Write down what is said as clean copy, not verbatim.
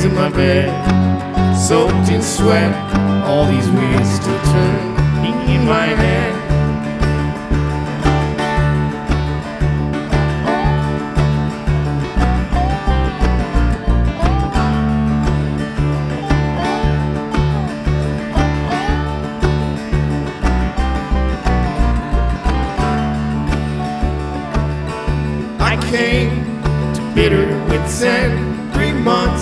hands in my bed, soaked in sweat. All these wheels still turn in my head. I came to bitter wits end, 3 months